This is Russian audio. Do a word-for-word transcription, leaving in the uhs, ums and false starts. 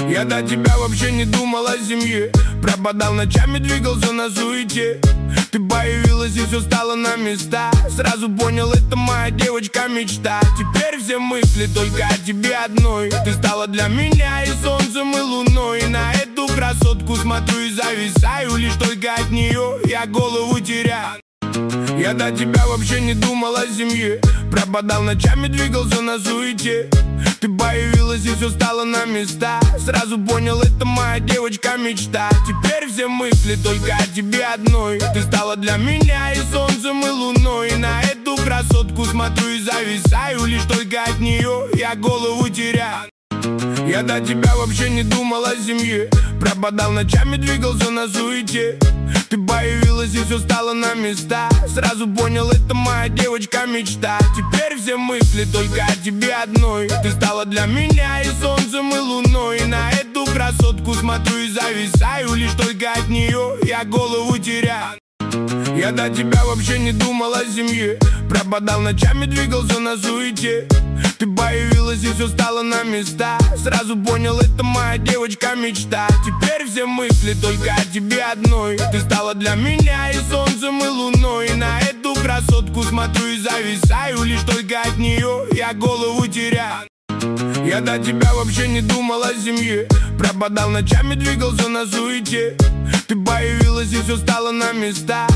Я до тебя вообще не думал о семье, пропадал ночами, двигался на суете. Ты появилась и все стало на места. Сразу понял, это моя девочка-мечта. Теперь все мысли только о тебе одной. Ты стала для меня и солнцем, и луной. И на эту красотку смотрю и зависаю. Лишь только от нее я голову теряю. Я до тебя вообще не думал о семье, пропадал ночами, двигался на суете. Ты появилась и все стало на места. Сразу понял, это моя девочка-мечта. Теперь все мысли только о тебе одной. Ты стала для меня и солнцем, и луной. И на эту красотку смотрю и зависаю. Лишь только от нее я голову теряю. Я до тебя вообще не думал о семье, пропадал ночами, двигался на суете. Ты появилась и все стало на места. Сразу понял, это моя девочка-мечта. Теперь все мысли только о тебе одной. Ты стала для меня и солнцем, и луной. И на эту красотку смотрю и зависаю. Лишь только от нее я голову теряю. Я до тебя вообще не думал о семье, пропадал ночами, двигался на суете. Ты появилась и все стало на места. Сразу понял, это моя девочка-мечта. Теперь все мысли только о тебе одной. Ты стала для меня и солнцем, и луной. И на эту красотку смотрю и зависаю. Лишь только от нее я голову теряю. Я до тебя вообще не думал о семье, пропадал ночами, двигался на суете. Ты появилась и все стало на места.